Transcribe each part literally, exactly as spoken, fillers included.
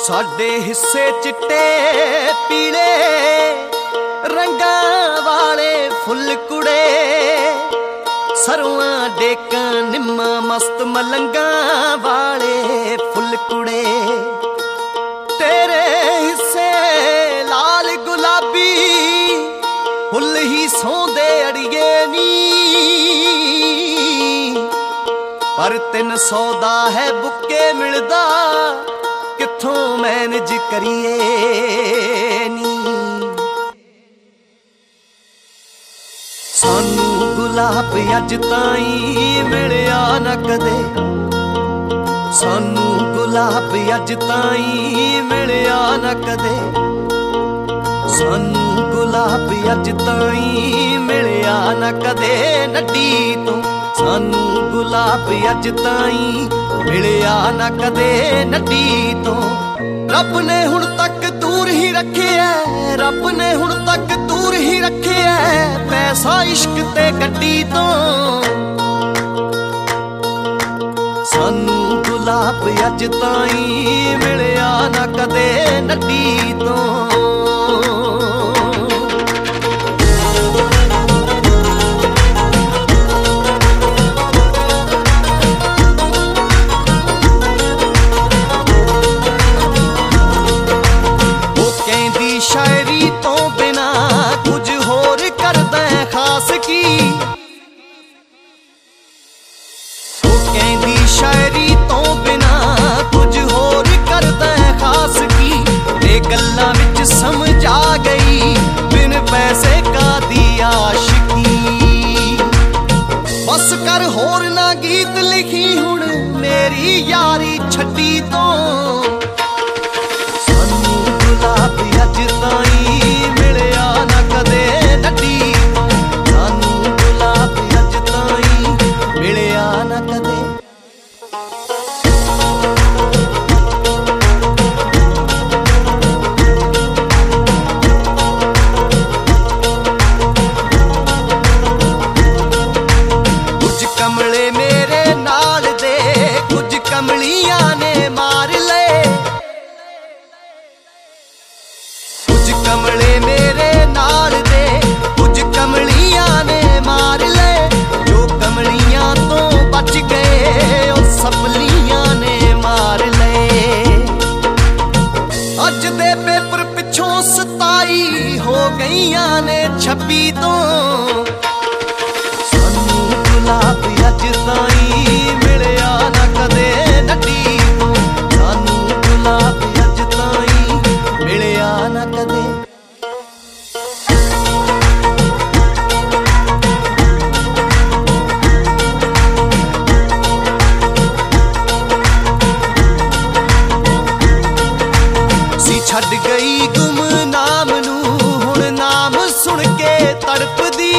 साडे हिस्से चिट्टे पीले रंगां वाले फुल कुड़े, सरुआं डेकां निम्मा मस्त मलंगां वाले फुल कुड़े। तेरे हिस्से लाल गुलाबी फुल ही सौंदे अड़िए नी, पर तिन सौ दा है बुके मिलदा किथों मैनेज करिए नी। सानू गुलाब अज ताईं मिलिया ना कदे, सानू गुलाब अज ताईं मिलिया ना कदे, सानू गुलाब अज ताईं मिलिया ना कदे नड्डी तो। सानू गुलाब अज ताईं मिलिया ना कदे नड्डी तो। रब ने हुण तक दूर ही रखे है, रब ने हुण तक दूर ही रखे है पैसा इश्क ते गड्डी तो। सानू गुलाब अज ताईं मिलिया ना कदे नड्डी तो। शायरी तो बिना कुछ होर करदा खास की, वो कहंदी शायरी तो बिना कुछ होर करदा खास की। ते गल्लां विच समझ आ गई बिन पैसे का दी आशिकी। बस कर होर ना गीत लिखी हुण मेरी यारी छड्डी तो। गुलाब अज ताईं मिलिया ना कदे नड्डी तो। सानू गुलाब अज ताईं मिलिया ना कदे। कुछ कमले मेरे नाल दे कुछ कमलियां ने मार ले, कमले मेरे नाल दे कुछ कमलियां ने मार ले। जो कमलियां तो बच गए ओ सपलियां ने मार ले। अज दे पेपर पिछों सताई हो गईयां ने छब्बी तो। सानू गुलाब अज ताईं मिलिया ना कदे नड्डी तो। सानू गुलाब अज ताईं मिलिया ना कदे। छड़ गई गुमनाम नू हुण नाम सुन के तड़पदी,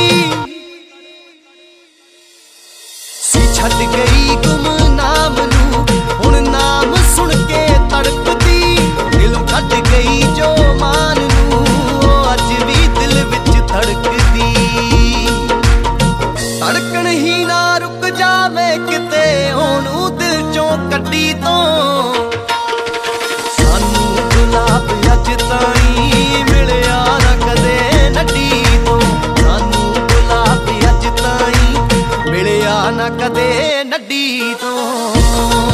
सी छड़ गई गुमनाम नू हुण नाम सुन के तड़पदी। दिल कट गई जो मान नू अज भी दिल विच धड़कदी। धड़कन ही ना रुक जावे किते ओनू दिल चों कड्डी तो। गुलाब अज ताईं मिलिया ना कदे नड्डी तो। सानू गुलाब अज ताईं मिलिया ना कदे नड्डी तो।